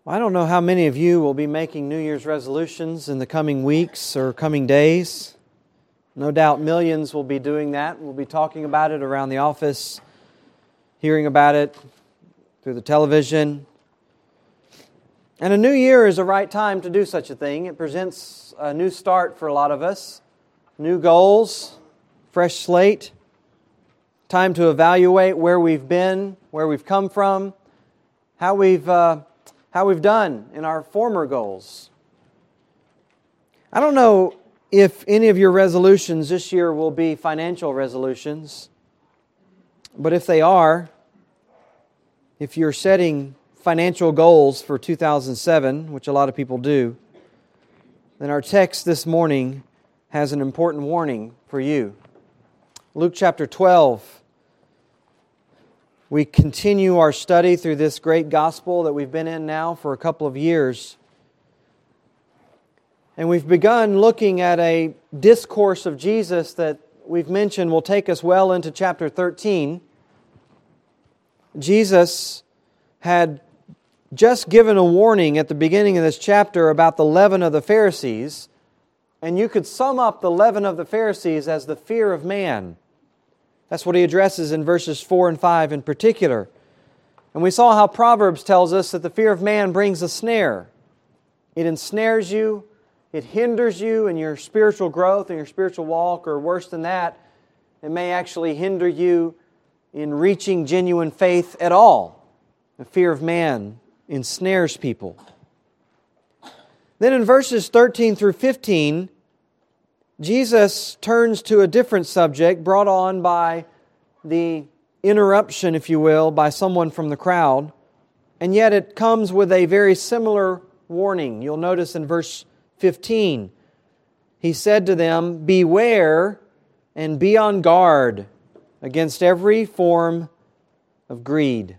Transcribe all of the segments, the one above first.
I don't know how many of you will be making New Year's resolutions in the coming weeks or coming days. No doubt millions will be doing that. We'll be talking about it around the office, hearing about it through the television. And a new year is a right time to do such a thing. It presents a new start for a lot of us. New goals, fresh slate. Time to evaluate where we've been, where we've come from, how we've done in our former goals. I don't know if any of your resolutions this year will be financial resolutions, but if they are, if you're setting financial goals for 2007, which a lot of people do, then our text this morning has an important warning for you. Luke chapter 12. We continue our study through this great gospel that we've been in now for a couple of years. And we've begun looking at a discourse of Jesus that we've mentioned will take us well into chapter 13. Jesus had just given a warning at the beginning of this chapter about the leaven of the Pharisees. And you could sum up the leaven of the Pharisees as the fear of man. That's what he addresses in verses 4 and 5 in particular. And we saw how Proverbs tells us that the fear of man brings a snare. It ensnares you, it hinders you in your spiritual growth and your spiritual walk, or worse than that, it may actually hinder you in reaching genuine faith at all. The fear of man ensnares people. Then in verses 13 through 15, Jesus turns to a different subject brought on by the interruption, if you will, by someone from the crowd. And yet it comes with a very similar warning. You'll notice in verse 15, He said to them, "Beware and be on guard against every form of greed."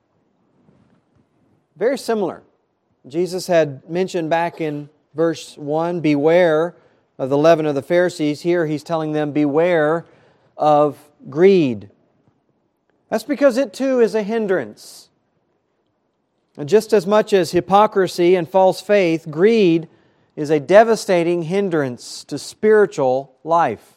Very similar. Jesus had mentioned back in verse 1, beware of the leaven of the Pharisees. Here He's telling them, beware of greed. That's because it too is a hindrance. And just as much as hypocrisy and false faith, greed is a devastating hindrance to spiritual life.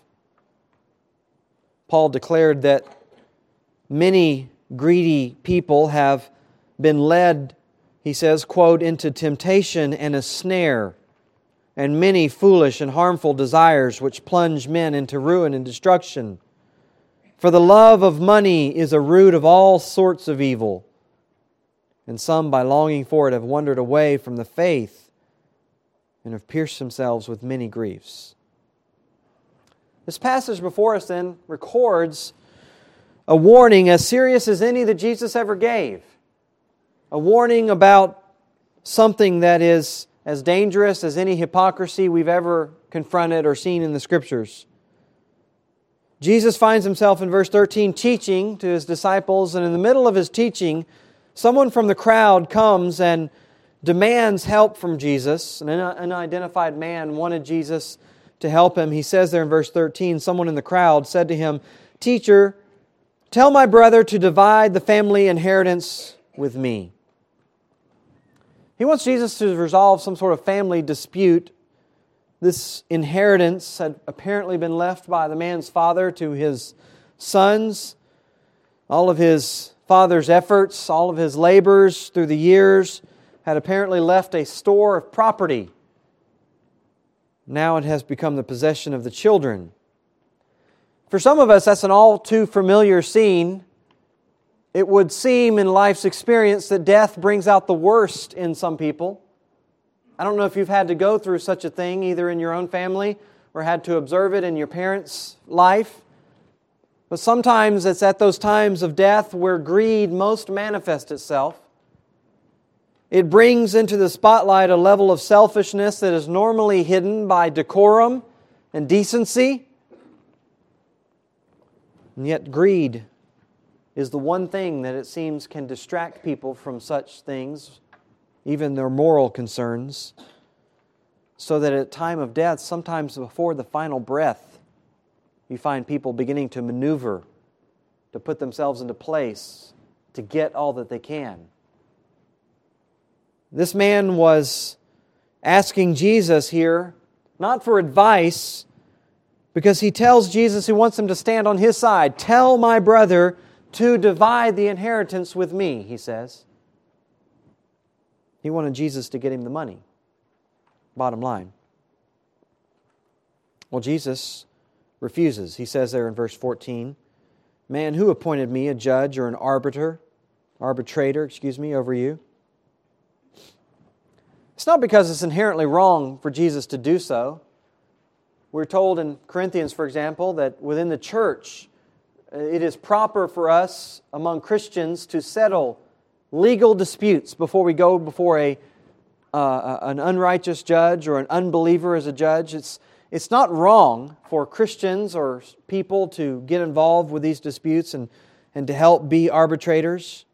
Paul declared that many greedy people have been led, he says, quote, into temptation and a snare, and many foolish and harmful desires which plunge men into ruin and destruction. For the love of money is a root of all sorts of evil, and some by longing for it have wandered away from the faith and have pierced themselves with many griefs. This passage before us then records a warning as serious as any that Jesus ever gave. A warning about something that is as dangerous as any hypocrisy we've ever confronted or seen in the Scriptures. Jesus finds Himself in verse 13 teaching to His disciples, and in the middle of His teaching, someone from the crowd comes and demands help from Jesus. An unidentified man wanted Jesus to help him. He says there in verse 13, someone in the crowd said to Him, "Teacher, tell my brother to divide the family inheritance with me." He wants Jesus to resolve some sort of family dispute. This inheritance had apparently been left by the man's father to his sons. All of his father's efforts, all of his labors through the years had apparently left a store of property. Now it has become the possession of the children. For some of us, that's an all too familiar scene. It would seem in life's experience that death brings out the worst in some people. I don't know if you've had to go through such a thing either in your own family or had to observe it in your parents' life. But sometimes it's at those times of death where greed most manifests itself. It brings into the spotlight a level of selfishness that is normally hidden by decorum and decency. And yet greed is the one thing that it seems can distract people from such things, even their moral concerns, so that at time of death, sometimes before the final breath, you find people beginning to maneuver, to put themselves into place, to get all that they can. This man was asking Jesus here, not for advice, because he tells Jesus he wants him to stand on his side. Tell my brother to divide the inheritance with me, he says. He wanted Jesus to get him the money. Bottom line. Well, Jesus refuses. He says there in verse 14, Man, who appointed me a judge or an arbitrator, over you? It's not because it's inherently wrong for Jesus to do so. We're told in Corinthians, for example, that within the church, it is proper for us among Christians to settle legal disputes before we go before an unrighteous judge or an unbeliever as a judge. It's not wrong for Christians or people to get involved with these disputes and to help be arbitrators.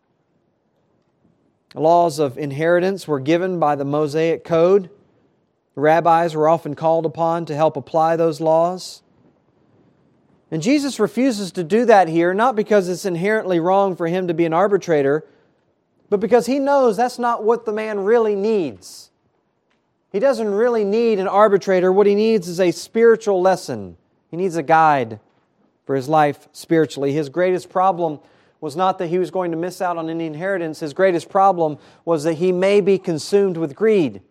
Laws of inheritance were given by the Mosaic Code. Rabbis were often called upon to help apply those laws. And Jesus refuses to do that here, not because it's inherently wrong for Him to be an arbitrator, but because He knows that's not what the man really needs. He doesn't really need an arbitrator. What he needs is a spiritual lesson. He needs a guide for his life spiritually. His greatest problem was not that he was going to miss out on any inheritance. His greatest problem was that he may be consumed with greed.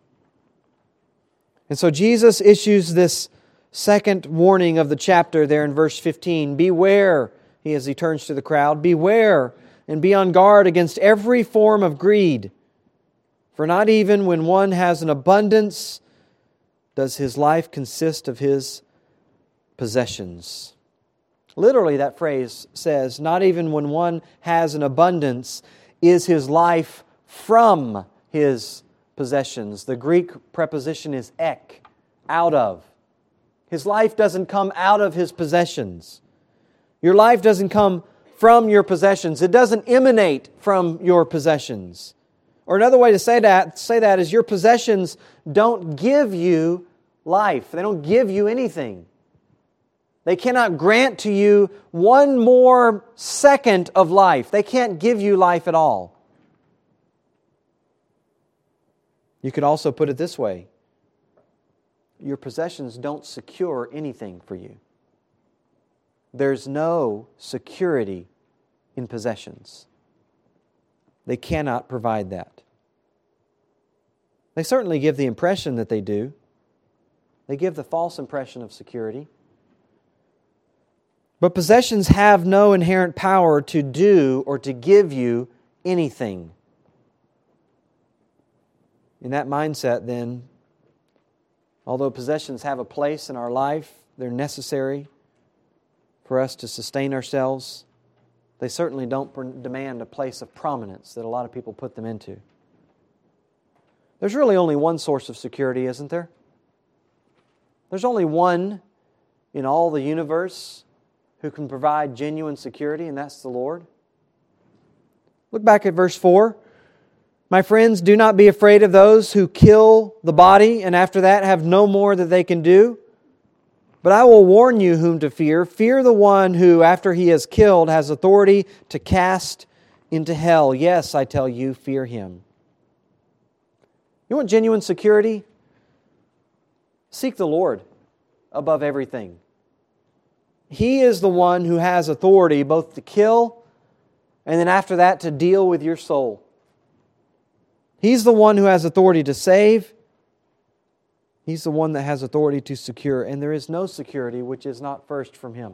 And so Jesus issues this second warning of the chapter there in verse 15. Beware, as he turns to the crowd, beware and be on guard against every form of greed. For not even when one has an abundance does his life consist of his possessions. Literally, that phrase says, not even when one has an abundance is his life from his possessions. The Greek preposition is ek, out of. His life doesn't come out of his possessions. Your life doesn't come from your possessions. It doesn't emanate from your possessions. Or another way to say that is your possessions don't give you life. They don't give you anything. They cannot grant to you one more second of life. They can't give you life at all. You could also put it this way. Your possessions don't secure anything for you. There's no security in possessions. They cannot provide that. They certainly give the impression that they do. They give the false impression of security. But possessions have no inherent power to do or to give you anything. In that mindset, then, although possessions have a place in our life, they're necessary for us to sustain ourselves, they certainly don't demand a place of prominence that a lot of people put them into. There's really only one source of security, isn't there? There's only one in all the universe who can provide genuine security, and that's the Lord. Look back at verse 4. My friends, do not be afraid of those who kill the body, and after that have no more that they can do. But I will warn you whom to fear. Fear the one who, after he is killed, has authority to cast into hell. Yes, I tell you, fear him. You want genuine security? Seek the Lord above everything. He is the one who has authority both to kill and then after that to deal with your soul. He's the one who has authority to save. He's the one that has authority to secure. And there is no security which is not first from Him.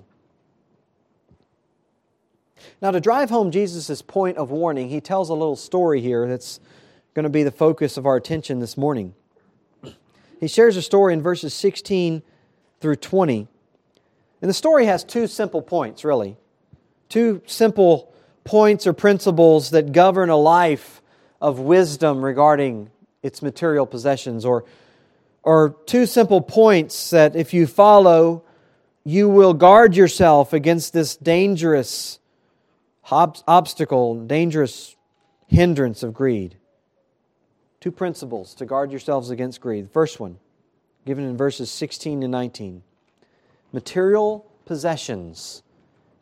Now, to drive home Jesus' point of warning, He tells a little story here that's going to be the focus of our attention this morning. He shares a story in verses 16 through 20. And the story has two simple points, really. Two simple points or principles that govern a life of wisdom regarding its material possessions, or two simple points that if you follow, you will guard yourself against this dangerous obstacle, dangerous hindrance of greed. Two principles to guard yourselves against greed. The first one, given in verses 16 to 19. Material possessions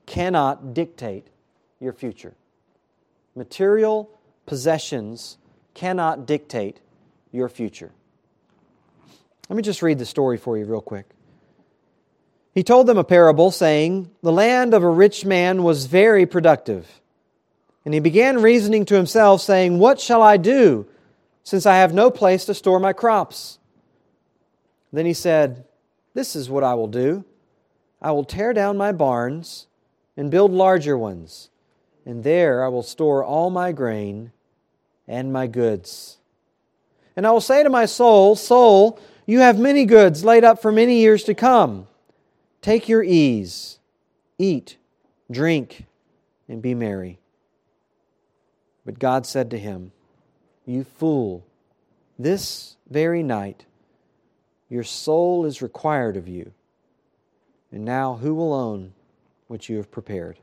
cannot dictate your future. Material possessions cannot dictate your future. Let me just read the story for you real quick. He told them a parable, saying, "The land of a rich man was very productive. And he began reasoning to himself, saying, 'What shall I do, since I have no place to store my crops?' Then he said, 'This is what I will do. I will tear down my barns and build larger ones, and there I will store all my grain and my goods. And I will say to my soul, Soul, you have many goods laid up for many years to come. Take your ease, eat, drink, and be merry.' But God said to him, 'You fool, this very night your soul is required of you. And now who will own what you have prepared?'"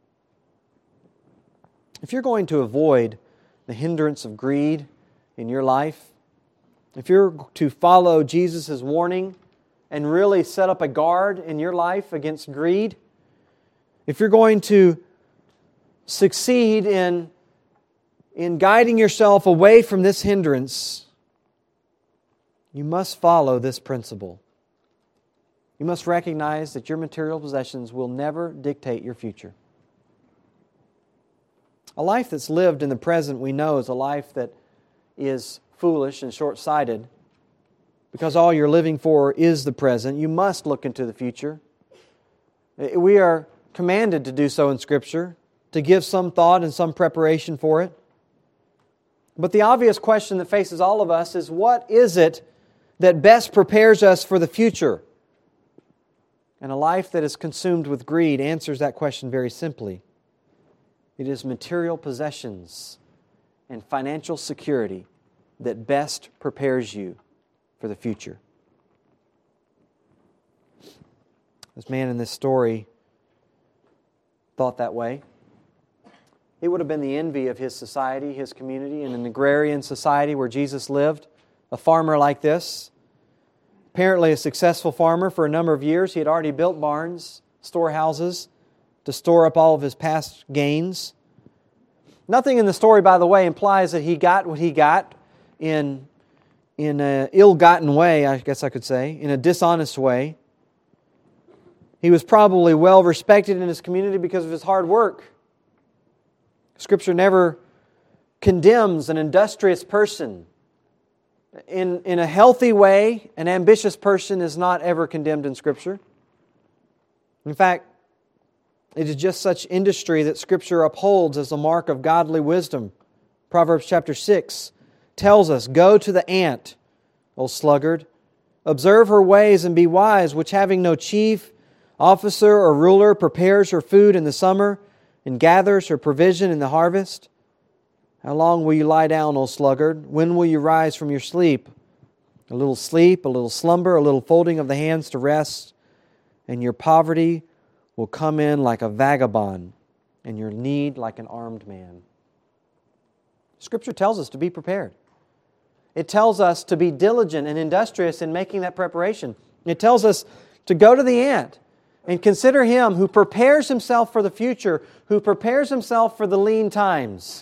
If you're going to avoid the hindrance of greed in your life, if you're to follow Jesus' warning and really set up a guard in your life against greed, if you're going to succeed in guiding yourself away from this hindrance, you must follow this principle. You must recognize that your material possessions will never dictate your future. A life that's lived in the present, we know, is a life that is foolish and short-sighted. Because all you're living for is the present, you must look into the future. We are commanded to do so in Scripture, to give some thought and some preparation for it. But the obvious question that faces all of us is, what is it that best prepares us for the future? And a life that is consumed with greed answers that question very simply. It is material possessions and financial security that best prepares you for the future. This man in this story thought that way. It would have been the envy of his society, his community, in an agrarian society where Jesus lived. A farmer like this, apparently a successful farmer for a number of years. He had already built barns, storehouses, to store up all of his past gains. Nothing in the story, by the way, implies that he got what he got in an ill-gotten way, I guess I could say, in a dishonest way. He was probably well respected in his community because of his hard work. Scripture never condemns an industrious person. In a healthy way, an ambitious person is not ever condemned in Scripture. In fact, it is just such industry that Scripture upholds as a mark of godly wisdom. Proverbs chapter 6 tells us, "Go to the ant, O sluggard. Observe her ways and be wise, which having no chief, officer, or ruler, prepares her food in the summer and gathers her provision in the harvest. How long will you lie down, O sluggard? When will you rise from your sleep? A little sleep, a little slumber, a little folding of the hands to rest, and your poverty will come in like a vagabond, and your need like an armed man." Scripture tells us to be prepared. It tells us to be diligent and industrious in making that preparation. It tells us to go to the ant and consider him who prepares himself for the future, who prepares himself for the lean times.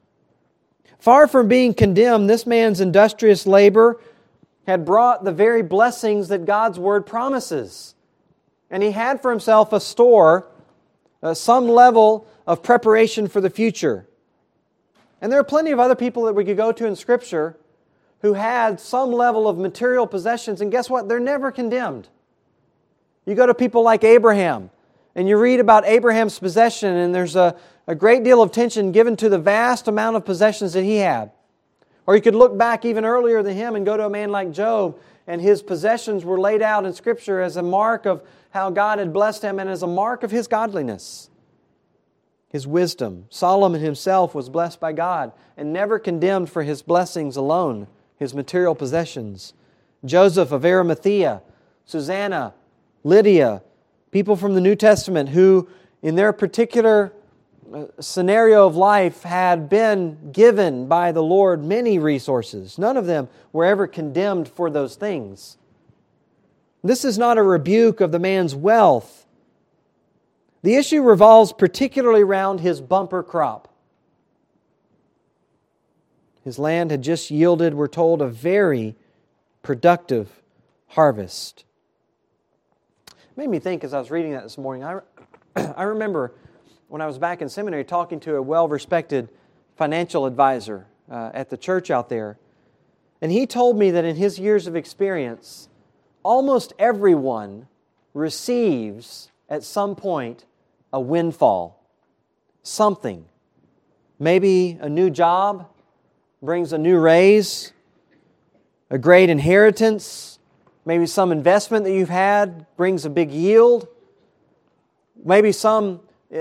Far from being condemned, this man's industrious labor had brought the very blessings that God's Word promises. And he had for himself a store, some level of preparation for the future. And there are plenty of other people that we could go to in Scripture who had some level of material possessions, and guess what? They're never condemned. You go to people like Abraham, and you read about Abraham's possession, and there's a great deal of attention given to the vast amount of possessions that he had. Or you could look back even earlier than him and go to a man like Job, and his possessions were laid out in Scripture as a mark of how God had blessed him and as a mark of his godliness, his wisdom. Solomon himself was blessed by God and never condemned for his blessings alone, his material possessions. Joseph of Arimathea, Susanna, Lydia, people from the New Testament who, in their particular scenario of life, had been given by the Lord many resources. None of them were ever condemned for those things. This is not a rebuke of the man's wealth. The issue revolves particularly around his bumper crop. His land had just yielded, we're told, a very productive harvest. It made me think as I was reading that this morning, I remember when I was back in seminary talking to a well-respected financial advisor at the church out there. And he told me that in his years of experience, almost everyone receives at some point a windfall. Something. Maybe a new job brings a new raise, a great inheritance, maybe some investment that you've had brings a big yield, maybe some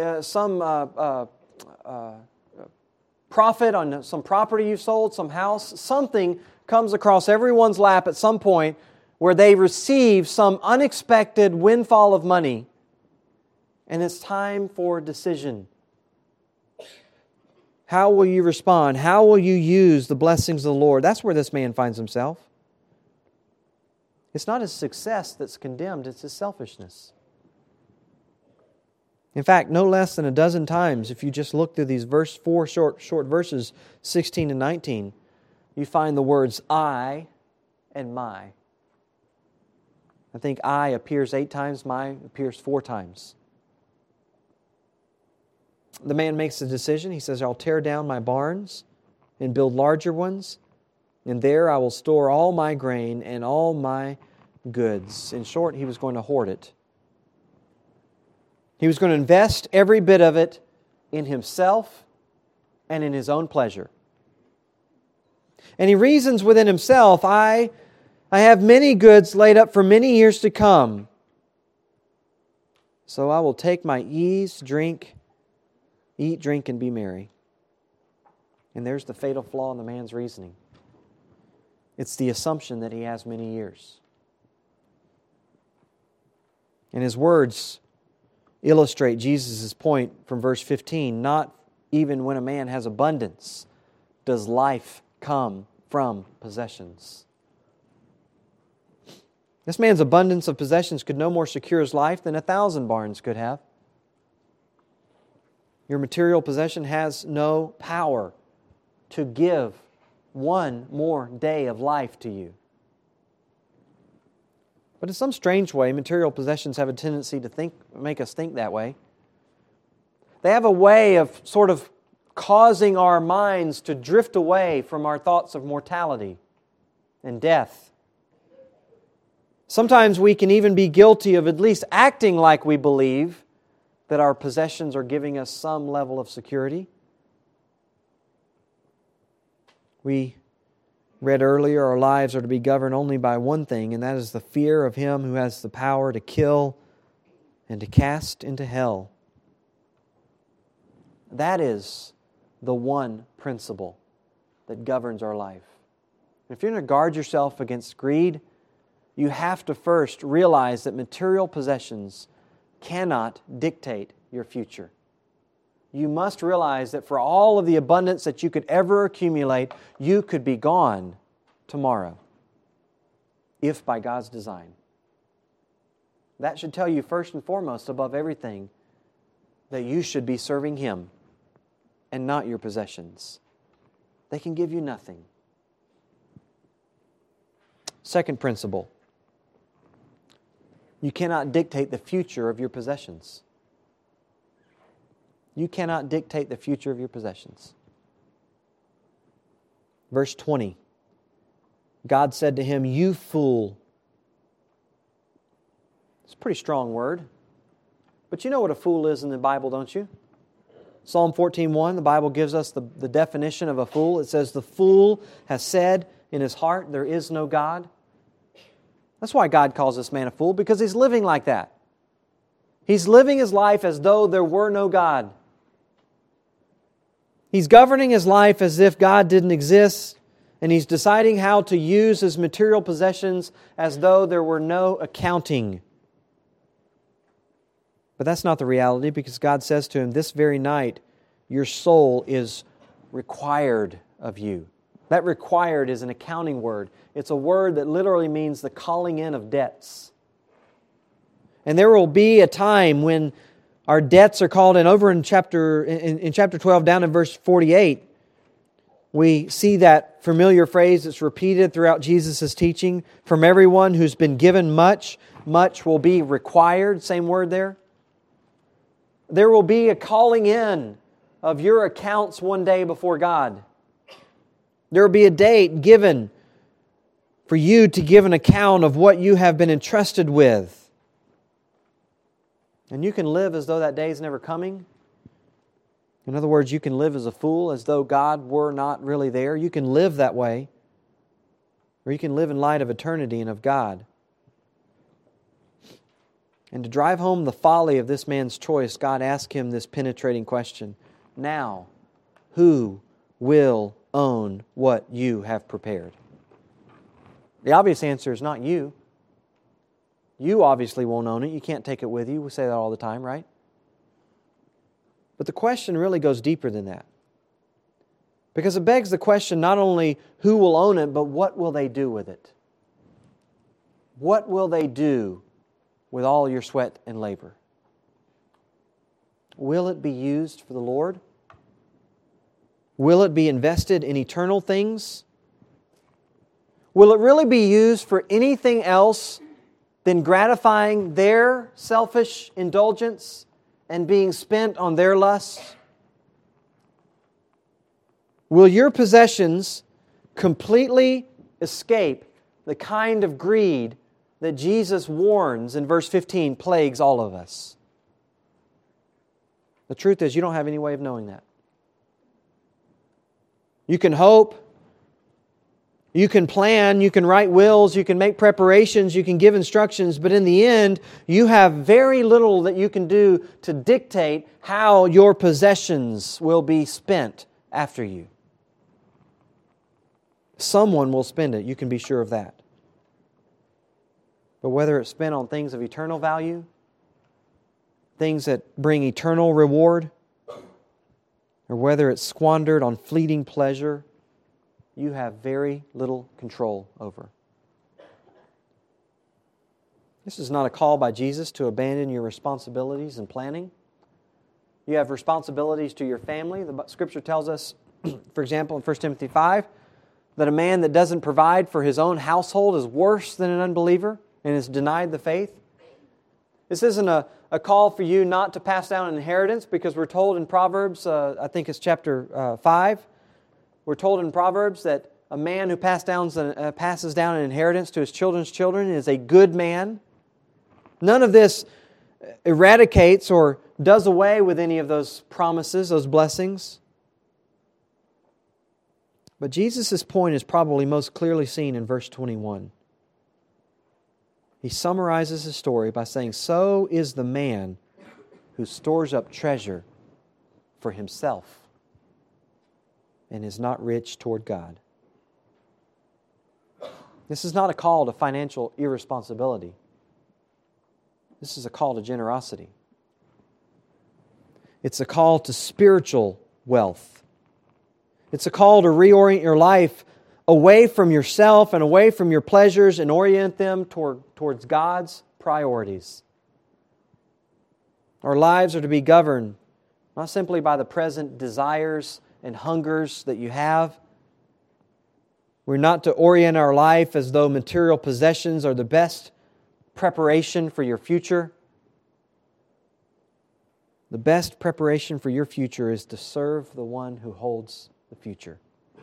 profit on some property you've sold, some house. Something comes across everyone's lap at some point where they receive some unexpected windfall of money, and it's time for a decision. How will you respond? How will you use the blessings of the Lord? That's where this man finds himself. It's not his success that's condemned, it's his selfishness. In fact, no less than a dozen times, if you just look through these four short verses, 16 and 19, you find the words I and my. I think I appears 8 times, my appears 4 times. The man makes a decision. He says, I'll tear down my barns and build larger ones, and there I will store all my grain and all my goods. In short, he was going to hoard it. He was going to invest every bit of it in himself and in his own pleasure. And he reasons within himself, I have many goods laid up for many years to come. So I will take my ease, eat, drink, and be merry. And there's the fatal flaw in the man's reasoning. It's the assumption that he has many years. And his words illustrate Jesus' point from verse 15. Not even when a man has abundance does life come from possessions. This man's abundance of possessions could no more secure his life than 1,000 barns could have. Your material possession has no power to give one more day of life to you. But in some strange way, material possessions have a tendency to make us think that way. They have a way of sort of causing our minds to drift away from our thoughts of mortality and death. Sometimes we can even be guilty of at least acting like we believe that our possessions are giving us some level of security. We read earlier, our lives are to be governed only by one thing, and that is the fear of Him who has the power to kill and to cast into hell. That is the one principle that governs our life. If you're going to guard yourself against greed, you have to first realize that material possessions cannot dictate your future. You must realize that for all of the abundance that you could ever accumulate, you could be gone tomorrow, if by God's design. That should tell you first and foremost, above everything, that you should be serving Him and not your possessions. They can give you nothing. Second principle. You cannot dictate the future of your possessions. You cannot dictate the future of your possessions. Verse 20. God said to him, "You fool." It's a pretty strong word. But you know what a fool is in the Bible, don't you? Psalm 14:1, the Bible gives us the definition of a fool. It says, "The fool has said in his heart, there is no God." That's why God calls this man a fool, because he's living like that. He's living his life as though there were no God. He's governing his life as if God didn't exist, and he's deciding how to use his material possessions as though there were no accounting. But that's not the reality, because God says to him, this very night, your soul is required of you. That required is an accounting word. It's a word that literally means the calling in of debts. And there will be a time when our debts are called in. Over in chapter 12, down in verse 48, We see that familiar phrase that's repeated throughout Jesus' teaching. From everyone who's been given much, much will be required. Same word there. There will be a calling in of your accounts one day before God. There will be a date given for you to give an account of what you have been entrusted with. And you can live as though that day is never coming. In other words, you can live as a fool, as though God were not really there. You can live that way. Or you can live in light of eternity and of God. And to drive home the folly of this man's choice, God asked him this penetrating question. Now, who will own what you have prepared? The obvious answer is not you. You obviously won't own it. You can't take it with you. We say that all the time, right? But the question really goes deeper than that. Because it begs the question not only who will own it, but what will they do with it? What will they do with all your sweat and labor? Will it be used for the Lord? Will it be invested in eternal things? Will it really be used for anything else than gratifying their selfish indulgence and being spent on their lusts? Will your possessions completely escape the kind of greed that Jesus warns in verse 15 plagues all of us? The truth is, you don't have any way of knowing that. You can hope, you can plan, you can write wills, you can make preparations, you can give instructions, but in the end, you have very little that you can do to dictate how your possessions will be spent after you. Someone will spend it, you can be sure of that. But whether it's spent on things of eternal value, things that bring eternal reward, or whether it's squandered on fleeting pleasure, you have very little control over. This is not a call by Jesus to abandon your responsibilities and planning. You have responsibilities to your family. The Scripture tells us, for example, in 1 Timothy 5, that a man that doesn't provide for his own household is worse than an unbeliever and is denied the faith. This isn't a call for you not to pass down an inheritance, because we're told in Proverbs, I think it's chapter 5, we're told in Proverbs that a man who passes down an inheritance to his children's children is a good man. None of this eradicates or does away with any of those promises, those blessings. But Jesus' point is probably most clearly seen in verse 21. He summarizes his story by saying, "So is the man who stores up treasure for himself and is not rich toward God." This is not a call to financial irresponsibility. This is a call to generosity. It's a call to spiritual wealth. It's a call to reorient your life away from yourself and away from your pleasures and orient them towards God's priorities. Our lives are to be governed not simply by the present desires and hungers that you have. We're not to orient our life as though material possessions are the best preparation for your future. The best preparation for your future is to serve the one who holds the future.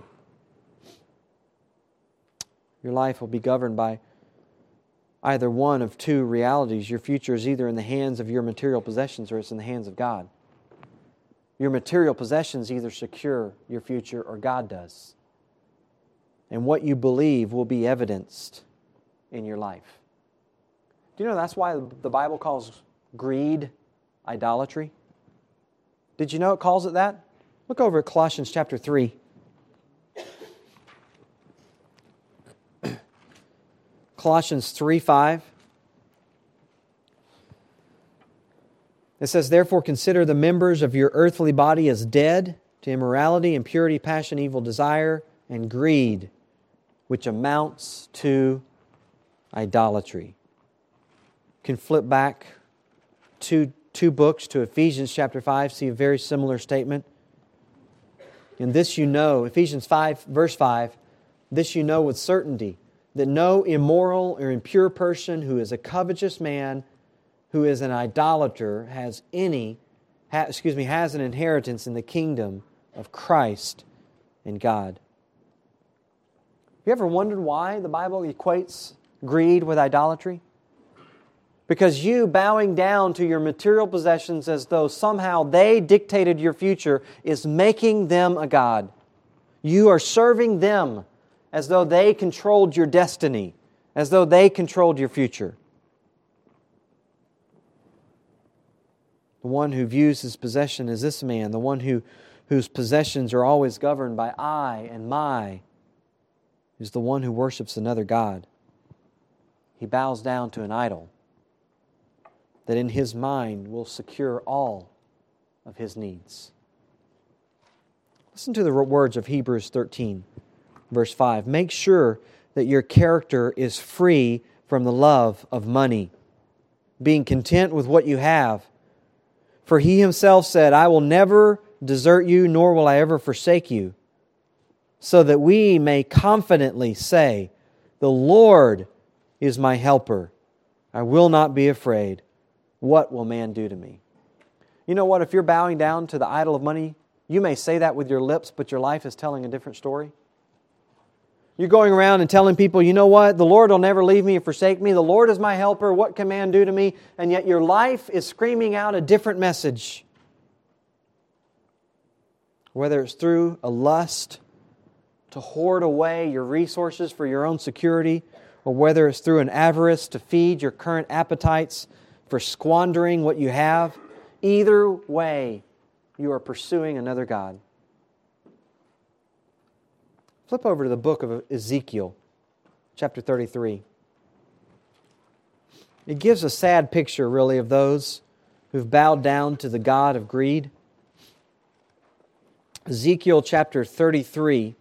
Your life will be governed by either one of two realities. Your future is either in the hands of your material possessions or it's in the hands of God. Your material possessions either secure your future or God does. And what you believe will be evidenced in your life. Do you know that's why the Bible calls greed idolatry? Did you know it calls it that? Look over at Colossians chapter 3. Colossians 3:5. It says, "Therefore consider the members of your earthly body as dead to immorality, impurity, passion, evil desire, and greed, which amounts to idolatry." You can flip back two books to Ephesians chapter 5, see a very similar statement. And this you know, Ephesians 5, verse 5, this you know with certainty, that no immoral or impure person who is a covetous man, who is an idolater, has an inheritance in the kingdom of Christ and God. Have you ever wondered why the Bible equates greed with idolatry? Because you bowing down to your material possessions as though somehow they dictated your future is making them a god. You are serving them as though they controlled your destiny, as though they controlled your future. The one who views his possession as this man, the one whose possessions are always governed by I and my, is the one who worships another god. He bows down to an idol that in his mind will secure all of his needs. Listen to the words of Hebrews 13, verse 5. Make sure that your character is free from the love of money, being content with what you have. For He Himself said, I will never desert you, nor will I ever forsake you, so that we may confidently say, the Lord is my helper. I will not be afraid. What will man do to me? You know what? If you're bowing down to the idol of money, you may say that with your lips, but your life is telling a different story. You're going around and telling people, you know what? The Lord will never leave me or forsake me. The Lord is my helper. What can man do to me? And yet your life is screaming out a different message. Whether it's through a lust to hoard away your resources for your own security, or whether it's through an avarice to feed your current appetites for squandering what you have, either way, you are pursuing another god. Flip over to the book of Ezekiel, chapter 33. It gives a sad picture, really, of those who've bowed down to the god of greed. Ezekiel chapter 33,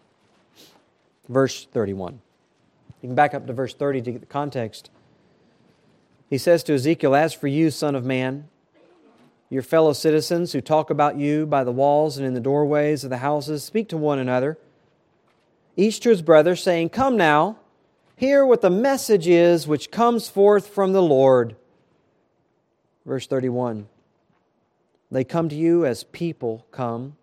verse 31. You can back up to verse 30 to get the context. He says to Ezekiel, as for you, son of man, your fellow citizens who talk about you by the walls and in the doorways of the houses, speak to one another, each to his brother, saying, come now, hear what the message is which comes forth from the Lord. Verse 31. They come to you as people come,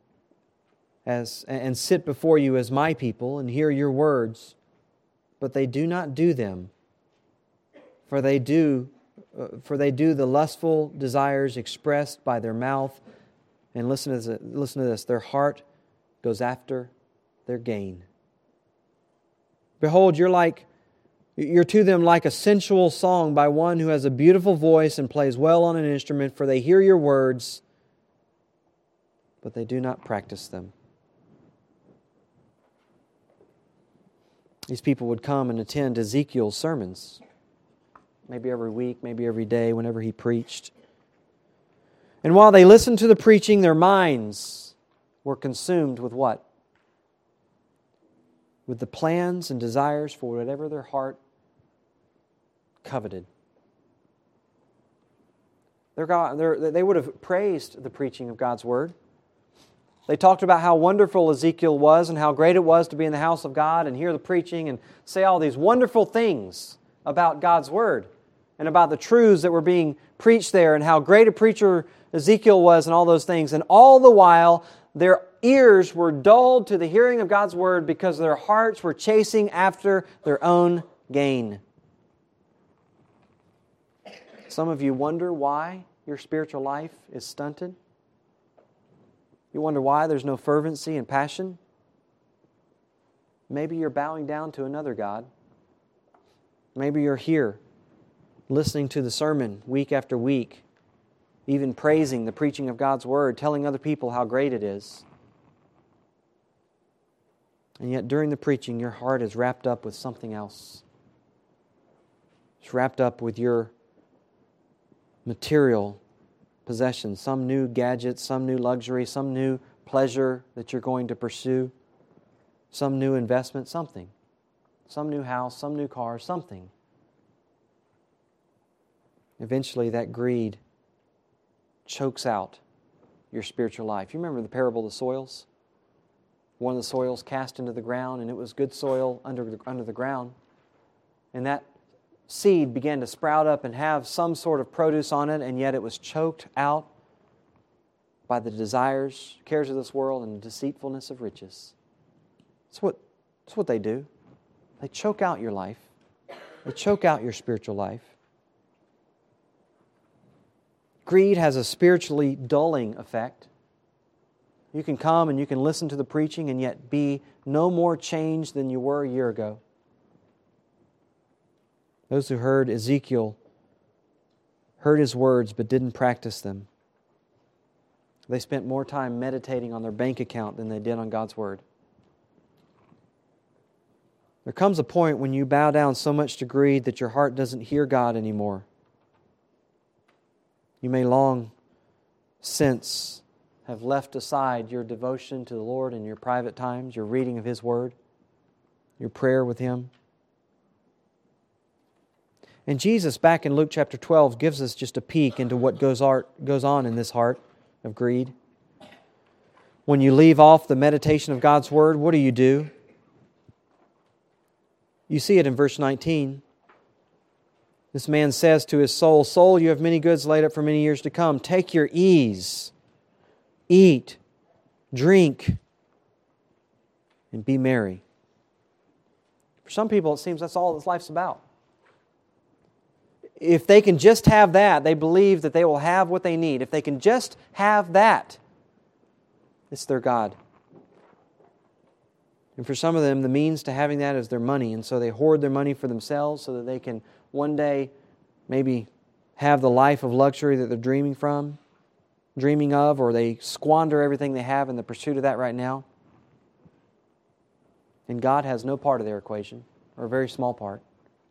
and sit before you as my people, and hear your words, but they do not do them. For they do the lustful desires expressed by their mouth, and listen to this, their heart goes after their gain. Behold, you're to them like a sensual song by one who has a beautiful voice and plays well on an instrument, for they hear your words, but they do not practice them. These people would come and attend Ezekiel's sermons, maybe every week, maybe every day, whenever he preached. And while they listened to the preaching, their minds were consumed with what? With the plans and desires for whatever their heart coveted. They would have praised the preaching of God's Word. They talked about how wonderful Ezekiel was and how great it was to be in the house of God and hear the preaching and say all these wonderful things about God's Word and about the truths that were being preached there and how great a preacher Ezekiel was and all those things. And all the while, their ears were dulled to the hearing of God's Word because their hearts were chasing after their own gain. Some of you wonder why your spiritual life is stunted. You wonder why there's no fervency and passion. Maybe you're bowing down to another god. Maybe you're here listening to the sermon week after week, even praising the preaching of God's Word, telling other people how great it is. And yet during the preaching, your heart is wrapped up with something else. It's wrapped up with your material possessions, some new gadget, some new luxury, some new pleasure that you're going to pursue, some new investment, something. Some new house, some new car, something. Eventually that greed chokes out your spiritual life. You remember the parable of the soils? One of the soils cast into the ground, and it was good soil under the ground. And that seed began to sprout up and have some sort of produce on it, and yet it was choked out by the desires, cares of this world, and deceitfulness of riches. That's what they do. They choke out your life. They choke out your spiritual life. Greed has a spiritually dulling effect. You can come and you can listen to the preaching and yet be no more changed than you were a year ago. Those who heard Ezekiel heard his words but didn't practice them. They spent more time meditating on their bank account than they did on God's Word. There comes a point when you bow down so much to greed that your heart doesn't hear God anymore. You may long since have left aside your devotion to the Lord in your private times, your reading of His Word, your prayer with Him. And Jesus, back in Luke chapter 12, gives us just a peek into what goes on in this heart of greed. When you leave off the meditation of God's Word, what do? You see it in verse 19. This man says to his soul, "Soul, you have many goods laid up for many years to come. Take your ease, eat, drink, and be merry." For some people, it seems that's all this life's about. If they can just have that, they believe that they will have what they need. If they can just have that, it's their God. And for some of them, the means to having that is their money. And so they hoard their money for themselves so that they can one day maybe have the life of luxury that they're dreaming of, or they squander everything they have in the pursuit of that right now. And God has no part of their equation, or a very small part.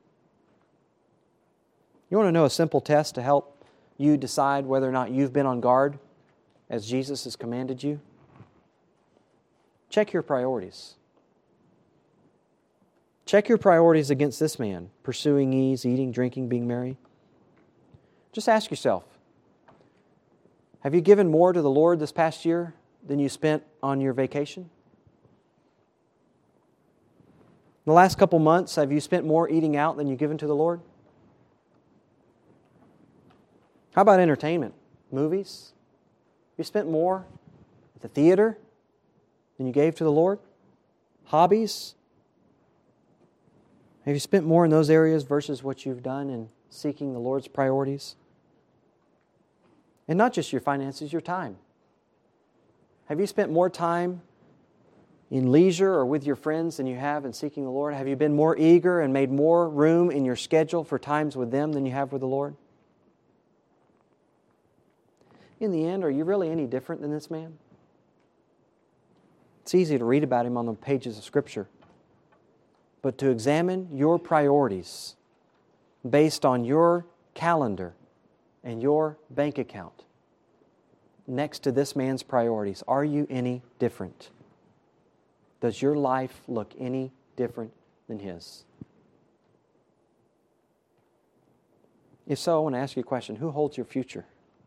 You want to know a simple test to help you decide whether or not you've been on guard as Jesus has commanded you? Check your priorities. Check your priorities against this man, pursuing ease, eating, drinking, being merry. Just ask yourself, have you given more to the Lord this past year than you spent on your vacation? The last couple months, have you spent more eating out than you've given to the Lord? How about entertainment? Movies? You spent more at the theater than you gave to the Lord? Hobbies? Have you spent more in those areas versus what you've done in seeking the Lord's priorities? And not just your finances, your time. Have you spent more time in leisure or with your friends than you have in seeking the Lord? Have you been more eager and made more room in your schedule for times with them than you have with the Lord? In the end, are you really any different than this man? It's easy to read about him on the pages of Scripture. But to examine your priorities based on your calendar and your bank account next to this man's priorities, are you any different? Does your life look any different than his? If so, I want to ask you a question. Who holds your future?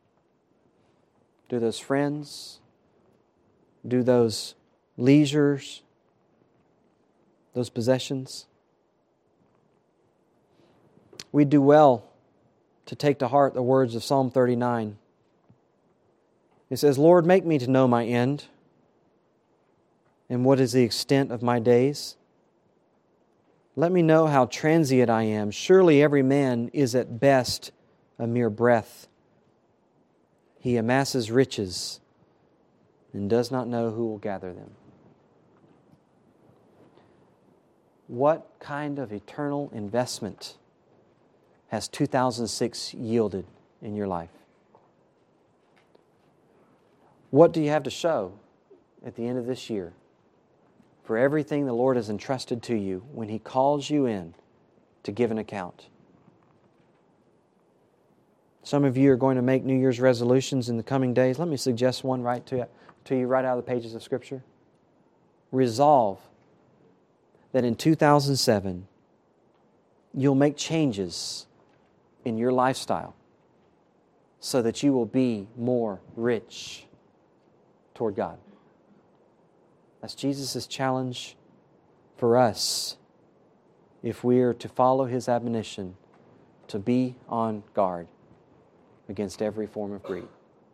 Do those friends? Do those leisures? Those possessions? We do well to take to heart the words of Psalm 39. It says, "Lord, make me to know my end, and what is the extent of my days. Let me know how transient I am. Surely every man is at best a mere breath. He amasses riches and does not know who will gather them." What kind of eternal investment has 2006 yielded in your life? What do you have to show at the end of this year for everything the Lord has entrusted to you when He calls you in to give an account? Some of you are going to make New Year's resolutions in the coming days. Let me suggest one right to you right out of the pages of Scripture. Resolve that in 2007, you'll make changes in your lifestyle so that you will be more rich toward God. That's Jesus' challenge for us if we are to follow His admonition to be on guard against every form of greed.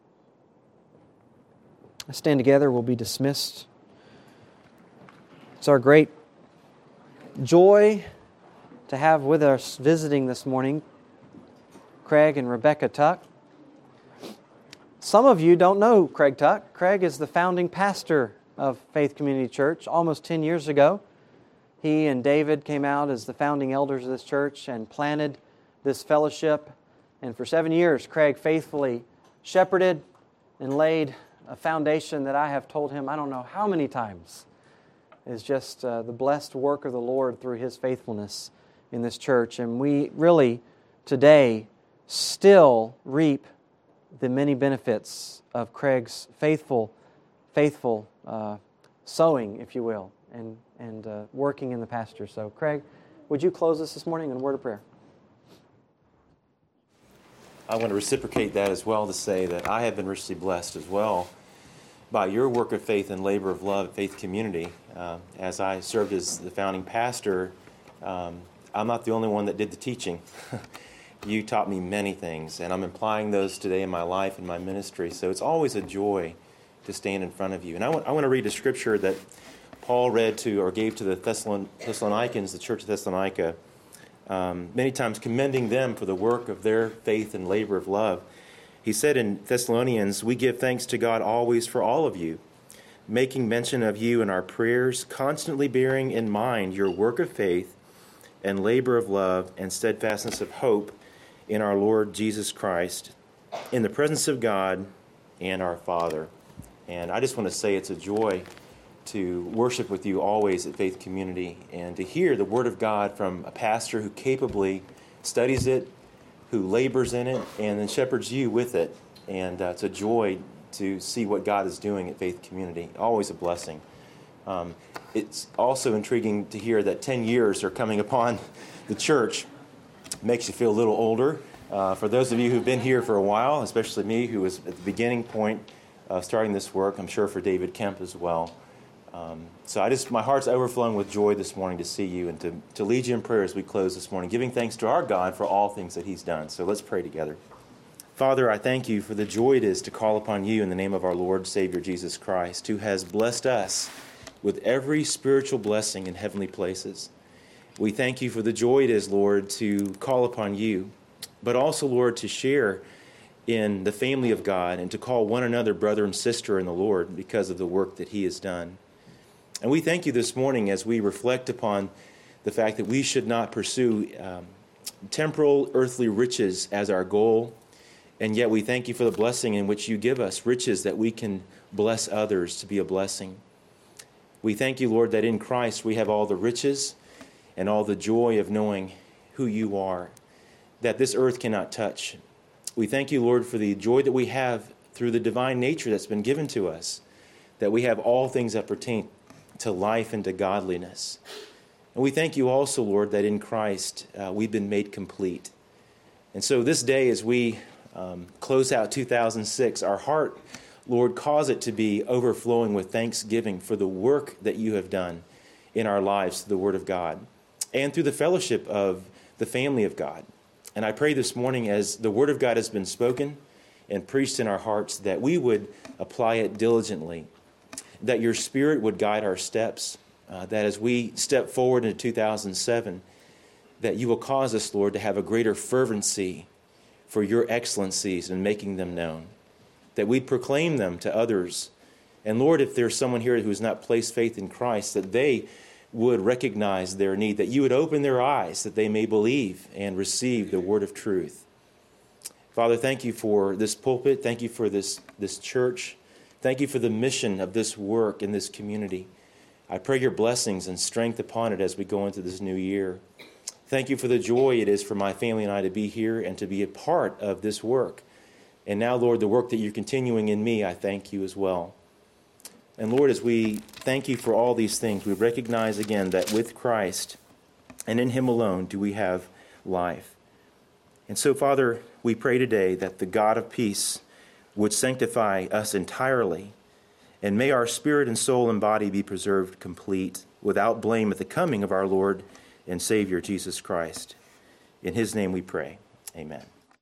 Let's stand together. We'll be dismissed. It's our great joy to have with us visiting this morning Craig and Rebecca Tuck. Some of you don't know Craig Tuck. Craig is the founding pastor of Faith Community Church almost 10 years ago. He and David came out as the founding elders of this church and planted this fellowship. And for 7 years, Craig faithfully shepherded and laid a foundation that I have told him I don't know how many times is just the blessed work of the Lord through his faithfulness in this church. And we really today still reap the many benefits of Craig's faithful sowing, if you will, and working in the pasture. So, Craig, would you close us this morning in a word of prayer? I want to reciprocate that as well to say that I have been richly blessed as well by your work of faith and labor of love at Faith Community. As I served as the founding pastor, I'm not the only one that did the teaching. You taught me many things, and I'm applying those today in my life and my ministry. So it's always a joy to stand in front of you. And I want to read a scripture that Paul read to or gave to the Thessalonians, the church of Thessalonica, many times commending them for the work of their faith and labor of love. He said in Thessalonians, "We give thanks to God always for all of you, making mention of you in our prayers, constantly bearing in mind your work of faith and labor of love and steadfastness of hope in our Lord Jesus Christ, in the presence of God and our Father." And I just want to say it's a joy to worship with you always at Faith Community and to hear the Word of God from a pastor who capably studies it, who labors in it, and then shepherds you with it. And it's a joy to see what God is doing at Faith Community. Always a blessing. It's also intriguing to hear that 10 years are coming upon the church. Makes you feel a little older. For those of you who've been here for a while, especially me, who was at the beginning point of starting this work, I'm sure for David Kemp as well. So my heart's overflowing with joy this morning to see you and to lead you in prayer as we close this morning, giving thanks to our God for all things that He's done. So let's pray together. Father, I thank you for the joy it is to call upon you in the name of our Lord Savior Jesus Christ, who has blessed us with every spiritual blessing in heavenly places. We thank you for the joy it is, Lord, to call upon you, but also, Lord, to share in the family of God and to call one another brother and sister in the Lord because of the work that He has done. And we thank you this morning as we reflect upon the fact that we should not pursue temporal, earthly riches as our goal, and yet we thank you for the blessing in which you give us, riches that we can bless others to be a blessing. We thank you, Lord, that in Christ we have all the riches and all the joy of knowing who you are, that this earth cannot touch. We thank you, Lord, for the joy that we have through the divine nature that's been given to us, that we have all things that pertain to life and to godliness. And we thank you also, Lord, that in Christ we've been made complete. And so this day, as we close out 2006, our heart, Lord, cause it to be overflowing with thanksgiving for the work that you have done in our lives through the Word of God and through the fellowship of the family of God. And I pray this morning as the Word of God has been spoken and preached in our hearts that we would apply it diligently, that your Spirit would guide our steps, that as we step forward into 2007, that you will cause us, Lord, to have a greater fervency for your excellencies and making them known, that we'd proclaim them to others. And Lord, if there's someone here who has not placed faith in Christ, that they would recognize their need, that you would open their eyes, that they may believe and receive the word of truth. Father, thank you for this pulpit. Thank you for this church. Thank you for the mission of this work in this community. I pray your blessings and strength upon it as we go into this new year. Thank you for the joy it is for my family and I to be here and to be a part of this work. And now, Lord, the work that you're continuing in me, I thank you as well. And Lord, as we thank you for all these things, we recognize again that with Christ and in him alone do we have life. And so, Father, we pray today that the God of peace would sanctify us entirely, And may our spirit and soul and body be preserved complete, without blame, at the coming of our Lord and Savior Jesus Christ. In his name we pray. Amen.